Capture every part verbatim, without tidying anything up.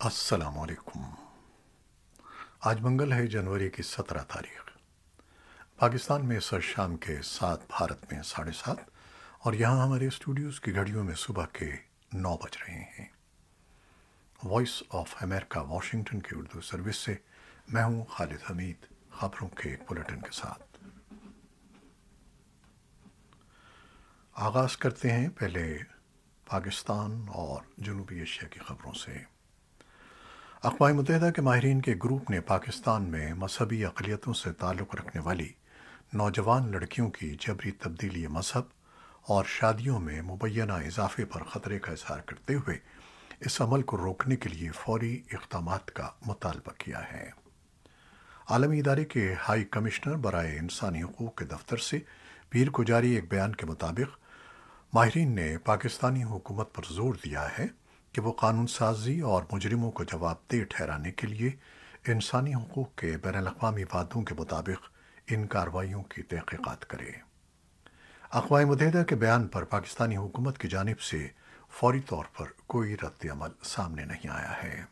السلام علیکم۔ آج منگل ہے، جنوری کی سترہ تاریخ۔ پاکستان میں سر شام کے سات، بھارت میں ساڑھے سات، اور یہاں ہمارے اسٹوڈیوز کی گھڑیوں میں صبح کے نو بج رہے ہیں۔ وائس آف امریکہ واشنگٹن کی اردو سروس سے میں ہوں خالد حمید، خبروں کے ایک بلیٹن کے ساتھ آغاز کرتے ہیں۔ پہلے پاکستان اور جنوبی ایشیا کی خبروں سے۔ اقوام متحدہ کے ماہرین کے گروپ نے پاکستان میں مذہبی اقلیتوں سے تعلق رکھنے والی نوجوان لڑکیوں کی جبری تبدیلی مذہب اور شادیوں میں مبینہ اضافے پر خطرے کا اظہار کرتے ہوئے اس عمل کو روکنے کے لیے فوری اقدامات کا مطالبہ کیا ہے۔ عالمی ادارے کے ہائی کمشنر برائے انسانی حقوق کے دفتر سے پیر کو جاری ایک بیان کے مطابق ماہرین نے پاکستانی حکومت پر زور دیا ہے کہ وہ قانون سازی اور مجرموں کو جواب دہ ٹھہرانے کے لیے انسانی حقوق کے بین الاقوامی وعدوں کے مطابق ان کارروائیوں کی تحقیقات کرے۔ اقوام متحدہ کے بیان پر پاکستانی حکومت کی جانب سے فوری طور پر کوئی رد عمل سامنے نہیں آیا ہے۔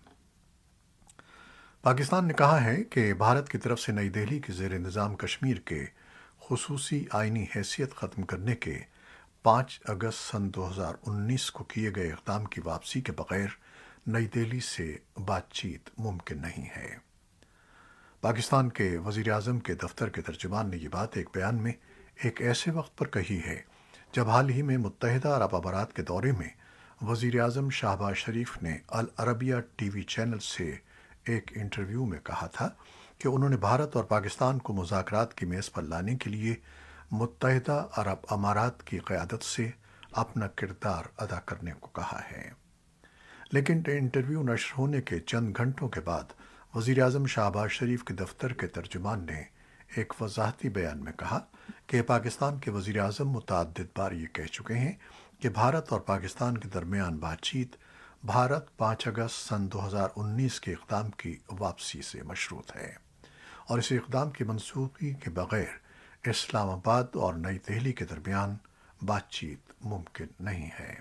پاکستان نے کہا ہے کہ بھارت کی طرف سے نئی دہلی کے زیر انتظام کشمیر کے خصوصی آئینی حیثیت ختم کرنے کے پانچ اگست سن دو ہزار انیس کو کیے گئے اقدام کی واپسی کے بغیر نئی دہلی سے بات چیت ممکن نہیں ہے۔ پاکستان کے وزیر اعظم کے دفتر کے ترجمان نے یہ بات ایک بیان میں ایک ایسے وقت پر کہی ہے جب حال ہی میں متحدہ عرب امارات کے دورے میں وزیر اعظم شہباز شریف نے العربیہ ٹی وی چینل سے ایک انٹرویو میں کہا تھا کہ انہوں نے بھارت اور پاکستان کو مذاکرات کی میز پر لانے کے لیے متحدہ عرب امارات کی قیادت سے اپنا کردار ادا کرنے کو کہا ہے۔ لیکن انٹرویو نشر ہونے کے چند گھنٹوں کے بعد وزیر اعظم شہباز شریف کے دفتر کے ترجمان نے ایک وضاحتی بیان میں کہا کہ پاکستان کے وزیر اعظم متعدد بار یہ کہہ چکے ہیں کہ بھارت اور پاکستان کے درمیان بات چیت بھارت پانچ اگست سن دو ہزار انیس کے اقدام کی واپسی سے مشروط ہے، اور اس اقدام کی منسوخی کے بغیر اسلام آباد اور نئی دہلی کے درمیان بات چیت ممکن نہیں ہے۔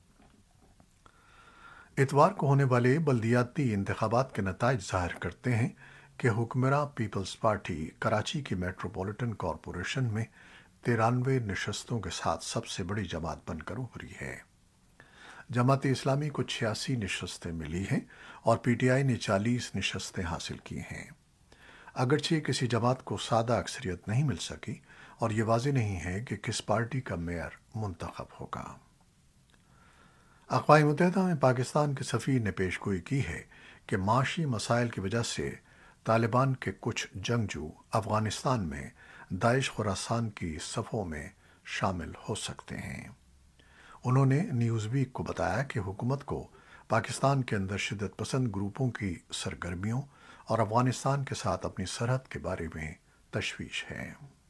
اتوار کو ہونے والے بلدیاتی انتخابات کے نتائج ظاہر کرتے ہیں کہ حکمراں پیپلز پارٹی کراچی کی میٹروپولیٹن کارپوریشن میں ترانوے نشستوں کے ساتھ سب سے بڑی جماعت بن کر ابھری ہے۔ جماعت اسلامی کو چھیاسی نشستیں ملی ہیں اور پی ٹی آئی نے چالیس نشستیں حاصل کی ہیں۔ اگرچہ کسی جماعت کو سادہ اکثریت نہیں مل سکی اور یہ واضح نہیں ہے کہ کس پارٹی کا میئر منتخب ہوگا۔ اقوام متحدہ میں پاکستان کے سفیر نے پیش گوئی کی ہے کہ معاشی مسائل کی وجہ سے طالبان کے کچھ جنگجو افغانستان میں داعش خراسان کی صفوں میں شامل ہو سکتے ہیں۔ انہوں نے نیوز ویک کو بتایا کہ حکومت کو پاکستان کے اندر شدت پسند گروپوں کی سرگرمیوں اور افغانستان کے ساتھ اپنی سرحد کے بارے میں تشویش ہے۔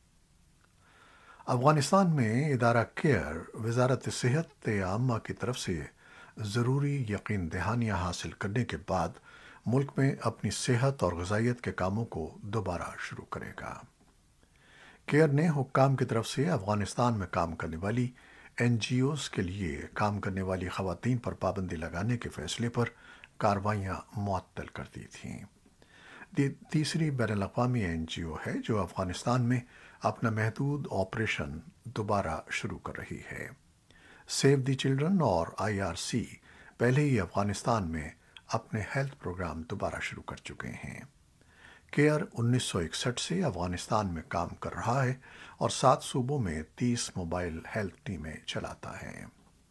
افغانستان میں ادارہ کیئر وزارت صحت عامہ کی طرف سے ضروری یقین دہانیاں حاصل کرنے کے بعد ملک میں اپنی صحت اور غذائیت کے کاموں کو دوبارہ شروع کرے گا۔ کیئر نے حکام کی طرف سے افغانستان میں کام کرنے والی این جی اوز کے لیے کام کرنے والی خواتین پر پابندی لگانے کے فیصلے پر کارروائیاں معطل کر دی تھیں۔ تیسری بین الاقوامی این جی او ہے جو افغانستان میں اپنا محدود آپریشن دوبارہ شروع کر رہی ہے۔ سیو دی چلڈرن اور آئی آر سی پہلے ہی افغانستان میں اپنے ہیلتھ پروگرام دوبارہ شروع کر چکے ہیں۔ کیئر انیس سو اکسٹھ سے افغانستان میں کام کر رہا ہے اور سات صوبوں میں تیس موبائل ہیلتھ ٹیمیں چلاتا ہے۔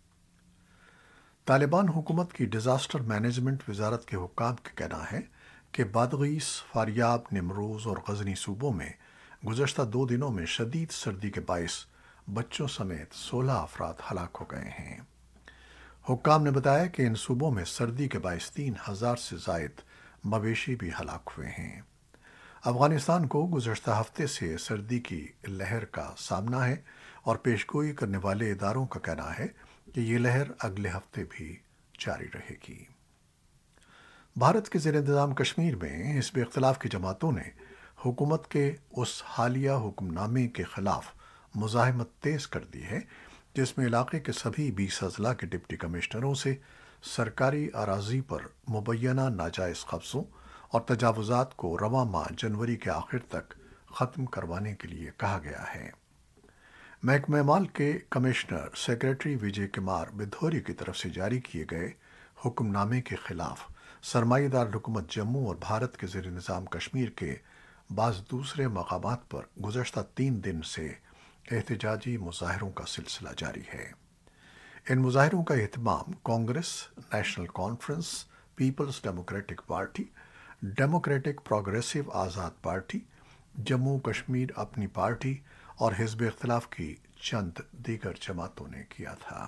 طالبان حکومت کی ڈیزاسٹر مینجمنٹ وزارت کے حکام کا کہنا ہے کہ بادغیس، فاریاب، نیمروز اور غزنی صوبوں میں گزشتہ دو دنوں میں شدید سردی کے باعث بچوں سمیت سولہ افراد ہلاک ہو گئے ہیں۔ حکام نے بتایا کہ ان صوبوں میں سردی کے باعث تین ہزار سے زائد مویشی بھی ہلاک ہوئے ہیں۔ افغانستان کو گزشتہ ہفتے سے سردی کی لہر کا سامنا ہے اور پیشگوئی کرنے والے اداروں کا کہنا ہے کہ یہ لہر اگلے ہفتے بھی جاری رہے گی۔ بھارت کے زیر انتظام کشمیر میں حزب اختلاف کی جماعتوں نے حکومت کے اس حالیہ حکم نامے کے خلاف مزاحمت تیز کر دی ہے جس میں علاقے کے سبھی بیس اضلاع کے ڈپٹی کمشنروں سے سرکاری اراضی پر مبینہ ناجائز قبضوں اور تجاوزات کو رواں ماہ جنوری کے آخر تک ختم کروانے کے لیے کہا گیا ہے۔ محکمہ مال کے کمشنر سیکریٹری وجے کمار بدھوری کی طرف سے جاری کیے گئے حکم نامے کے خلاف سرمایہ دار حکومت جموں اور بھارت کے زیر نظام کشمیر کے بعض دوسرے مقامات پر گزشتہ تین دن سے احتجاجی مظاہروں کا سلسلہ جاری ہے۔ ان مظاہروں کا اہتمام کانگریس، نیشنل کانفرنس، پیپلز ڈیموکریٹک پارٹی، ڈیموکریٹک پروگریسو آزاد پارٹی، جموں کشمیر اپنی پارٹی اور حزب اختلاف کی چند دیگر جماعتوں نے کیا تھا۔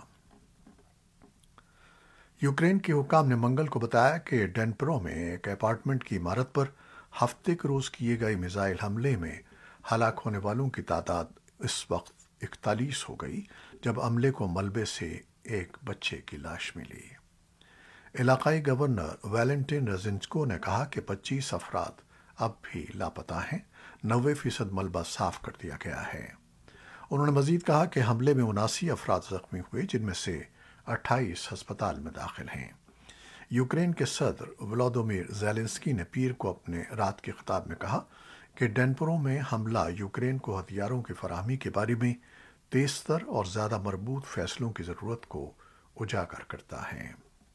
یوکرین کے حکام نے منگل کو بتایا کہ ڈنپرو میں ایک اپارٹمنٹ کی عمارت پر ہفتے کے روز کیے گئے میزائل حملے میں ہلاک ہونے والوں کی تعداد اس وقت اکتالیس ہو گئی جب عملے کو ملبے سے ایک بچے کی لاش ملی۔ علاقائی گورنر ویلنٹن رزنچکو نے کہا کہ پچیس افراد اب بھی لاپتہ ہیں، نوے فیصد ملبہ صاف کر دیا گیا ہے۔ انہوں نے مزید کہا کہ حملے میں اناسی افراد زخمی ہوئے جن میں سے اٹھائیس ہسپتال میں داخل ہیں۔ یوکرین کے صدر ولودیمیر زیلنسکی نے پیر کو اپنے رات کے خطاب میں کہا کہ ڈنپرو میں حملہ یوکرین کو ہتھیاروں کی فراہمی کے بارے میں تیز تر اور زیادہ مربوط فیصلوں کی ضرورت کو اجاگر کرتا ہے۔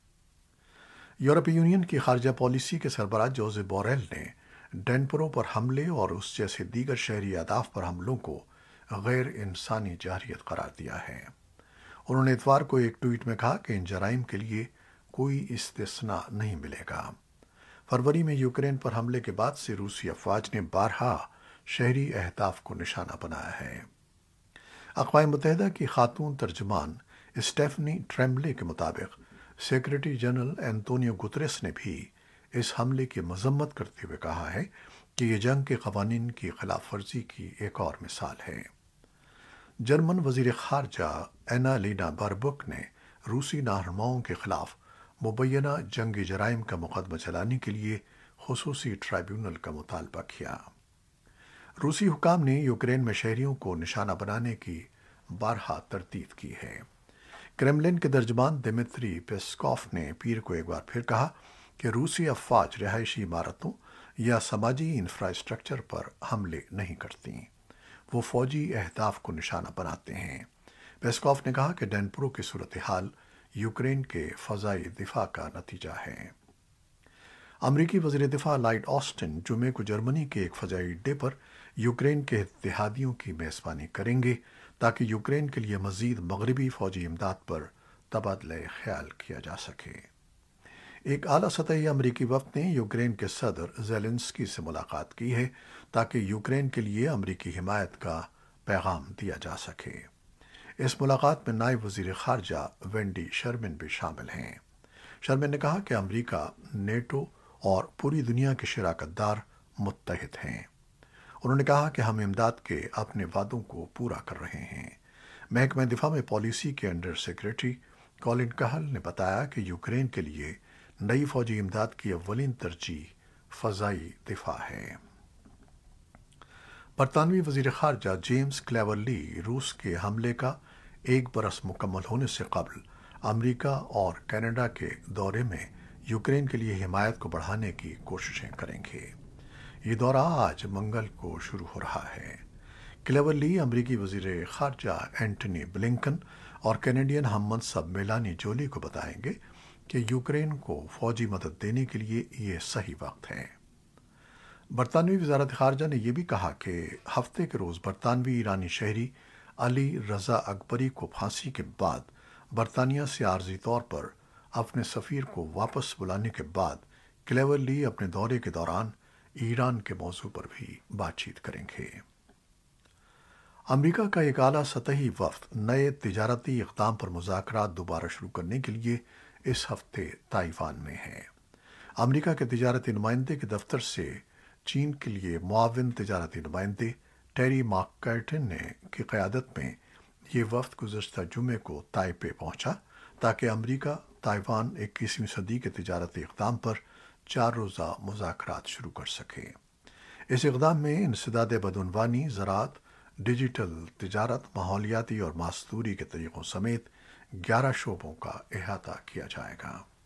یورپی یونین کی خارجہ پالیسی کے سربراہ جوزے بوریل نے ڈنپرو پر حملے اور اس جیسے دیگر شہری اہداف پر حملوں کو غیر انسانی جارحیت قرار دیا ہے۔ انہوں نے اتوار کو ایک ٹویٹ میں کہا کہ ان جرائم کے لیے کوئی استثناء نہیں ملے گا۔ فروری میں یوکرین پر حملے کے بعد سے روسی افواج نے بارہا شہری اہداف کو نشانہ بنایا ہے۔ اقوام متحدہ کی خاتون ترجمان اسٹیفنی ٹریملے کے مطابق سیکریٹری جنرل اینٹونیو گتریس نے بھی اس حملے کی مذمت کرتے ہوئے کہا ہے کہ یہ جنگ کے قوانین کی خلاف ورزی کی ایک اور مثال ہے۔ جرمن وزیر خارجہ اینا لینا باربک نے روسی رہنماؤں کے خلاف مبینہ جنگی جرائم کا مقدمہ چلانے کے لیے خصوصی ٹرائبیونل کا مطالبہ کیا۔ روسی حکام نے یوکرین میں شہریوں کو نشانہ بنانے کی بارہا تردید کی ہے۔ کرملن کے ترجمان دمتری پیسکوف نے پیر کو ایک بار پھر کہا کہ روسی افواج رہائشی عمارتوں یا سماجی انفراسٹرکچر پر حملے نہیں کرتی، وہ فوجی اہداف کو نشانہ بناتے ہیں۔ پیسکوف نے کہا کہ ڈنپرو کی صورتحال یوکرین کے فضائی دفاع کا نتیجہ ہے۔ امریکی وزیر دفاع لائیڈ آسٹن جمعے کو جرمنی کے ایک فضائی اڈے پر یوکرین کے اتحادیوں کی میزبانی کریں گے تاکہ یوکرین کے لیے مزید مغربی فوجی امداد پر تبادلہ خیال کیا جا سکے۔ ایک اعلیٰ سطحی امریکی وفد نے یوکرین کے صدر زیلنسکی سے ملاقات کی ہے تاکہ یوکرین کے لیے امریکی حمایت کا پیغام دیا جا سکے۔ اس ملاقات میں نائب وزیر خارجہ وینڈی شرمن بھی شامل ہیں۔ شرمن نے کہا کہ امریکہ، نیٹو اور پوری دنیا کے شراکت دار متحد ہیں۔ انہوں نے کہا کہ ہم امداد کے اپنے وعدوں کو پورا کر رہے ہیں۔ محکمہ دفاع میں پالیسی کے انڈر سیکریٹری کولن کہل نے بتایا کہ یوکرین کے لیے نئی فوجی امداد کی اولین ترجیح فضائی دفاع ہے۔ برطانوی وزیر خارجہ جیمز کلیورلی روس کے حملے کا ایک برس مکمل ہونے سے قبل امریکہ اور کینیڈا کے دورے میں یوکرین کے لیے حمایت کو بڑھانے کی کوششیں کریں گے۔ یہ دورہ آج منگل کو شروع ہو رہا ہے۔ کلیورلی امریکی وزیر خارجہ اینٹنی بلنکن اور کینیڈین ہم منصب میلانی جولی کو بتائیں گے کہ یوکرین کو فوجی مدد دینے کے لیے یہ صحیح وقت ہے۔ برطانوی وزارت خارجہ نے یہ بھی کہا کہ ہفتے کے روز برطانوی ایرانی شہری علی رضا اکبری کو پھانسی کے بعد برطانیہ سے عارضی طور پر اپنے سفیر کو واپس بلانے کے بعد کلیورلی اپنے دورے کے دوران ایران کے موضوع پر بھی بات چیت کریں گے۔ امریکہ کا ایک اعلیٰ سطحی وفد نئے تجارتی اقدام پر مذاکرات دوبارہ شروع کرنے کے لیے اس ہفتے تائیوان میں ہے۔ امریکہ کے تجارتی نمائندے کے دفتر سے چین کے لیے معاون تجارتی نمائندے ٹیری ماک نے کی قیادت میں یہ وفد گزشتہ جمعے کو تائپے پہنچا تاکہ امریکہ تائیوان اکیسویں صدی کے تجارتی اقدام پر چار روزہ مذاکرات شروع کر سکے۔ اس اقدام میں انسداد بدعنوانی، زراعت، ڈیجیٹل تجارت، ماحولیاتی اور مزدوری کے طریقوں سمیت گیارہ شعبوں کا احاطہ کیا جائے گا۔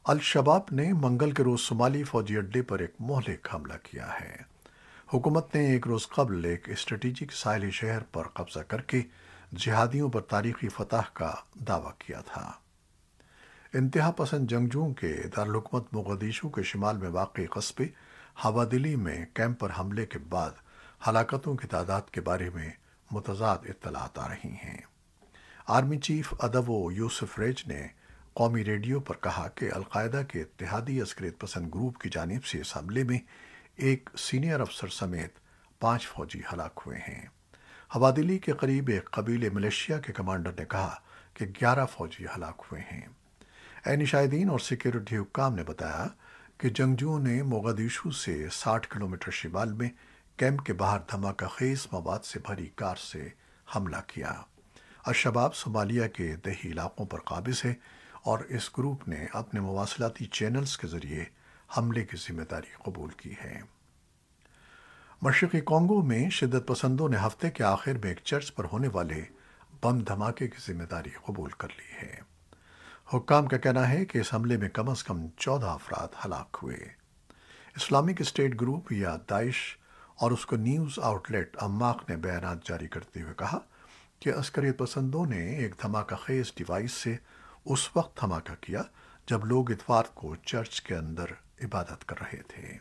الشباب نے منگل کے روز صومالی فوجی اڈے پر ایک مہلک حملہ کیا ہے۔ حکومت نے ایک روز قبل ایک اسٹریٹجک ساحلی شہر پر قبضہ کر کے جہادیوں پر تاریخی فتح کا دعویٰ کیا تھا۔ انتہا پسند جنگجوؤں کے دارالحکومت مقدشو کے شمال میں واقع قصبے ہوادلی میں کیمپ پر حملے کے بعد ہلاکتوں کی تعداد کے بارے میں متضاد اطلاعات آ رہی ہیں۔ آرمی چیف ادبو یوسف ریج نے قومی ریڈیو پر کہا کہ القاعدہ کے اتحادی عسکریت پسند گروپ کی جانب سے اس حملے میں ایک سینئر افسر سمیت پانچ فوجی ہلاک ہوئے ہیں۔ ہوادلی کے قریب ایک قبیلے ملیشیا کے کمانڈر نے کہا کہ گیارہ فوجی ہلاک ہوئے ہیں۔ عینی شاہدین اور سیکیورٹی حکام نے بتایا کہ جنگجوؤں نے موغادیشو سے ساٹھ کلومیٹر شمال میں کیمپ کے باہر دھماکہ خیز مواد سے بھری کار سے حملہ کیا۔ الشباب صومالیہ کے دیہی علاقوں پر قابض ہے اور اس گروپ نے اپنے مواصلاتی چینلز کے ذریعے حملے کی ذمہ داری قبول کی ہے۔ مشرقی کانگو میں شدت پسندوں نے ہفتے کے آخر میں ایک چرچ پر ہونے والے بم دھماکے کی ذمہ داری قبول کر لی ہے۔ حکام کا کہنا ہے کہ اس حملے میں کم از کم چودہ افراد ہلاک ہوئے۔ اسلامک اسٹیٹ گروپ یا داعش اور اس کو نیوز آؤٹ لیٹ اماق نے بیانات جاری کرتے ہوئے کہا کہ عسکریت پسندوں نے ایک دھماکہ خیز ڈیوائس سے اس وقت دھماکہ کیا جب لوگ اتوار کو چرچ کے اندر عبادت کر رہے تھے۔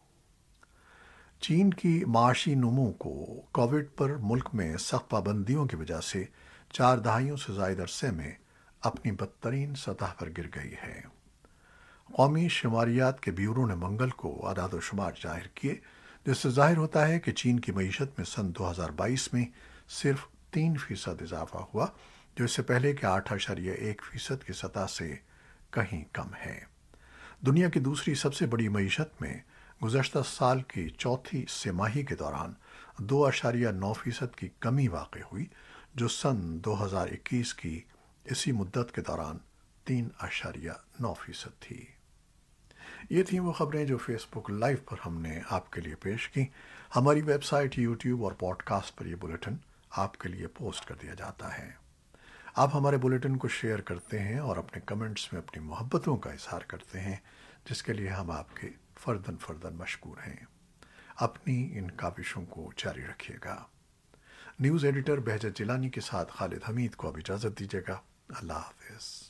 چین کی معاشی نمو کو کووڈ پر ملک میں سخت پابندیوں کی وجہ سے چار دہائیوں سے زائد عرصے میں اپنی بدترین سطح پر گر گئی ہے۔ قومی شماریات کے بیورو نے منگل کو اعداد و شمار ظاہر کیے جس سے ظاہر ہوتا ہے کہ چین کی معیشت میں سن دو ہزار بائیس میں صرف تین فیصد اضافہ ہوا جو اس سے پہلے کے آٹھ اشاریہ ایک فیصد کی سطح سے کہیں کم ہے۔ دنیا کی دوسری سب سے بڑی معیشت میں گزشتہ سال کی چوتھی سہ ماہی کے دوران دو اشاریہ نو فیصد کی کمی واقع ہوئی جو سن دو ہزار اکیس کی اسی مدت کے دوران تین اشاریہ نو فیصد تھی۔ یہ تھیں وہ خبریں جو فیس بک لائیو پر ہم نے آپ کے لیے پیش کی۔ ہماری ویب سائٹ، یوٹیوب اور پوڈ کاسٹ پر یہ بلیٹن آپ کے لیے پوسٹ کر دیا جاتا ہے۔ آپ ہمارے بلیٹن کو شیئر کرتے ہیں اور اپنے کمنٹس میں اپنی محبتوں کا اظہار کرتے ہیں جس کے لیے ہم آپ کے فردن فردن مشکور ہیں۔ اپنی ان کاوشوں کو جاری رکھیے گا۔ نیوز ایڈیٹر بہجت جیلانی کے ساتھ خالد حمید کو اب اجازت دیجیے گا۔ اللہ حافظ۔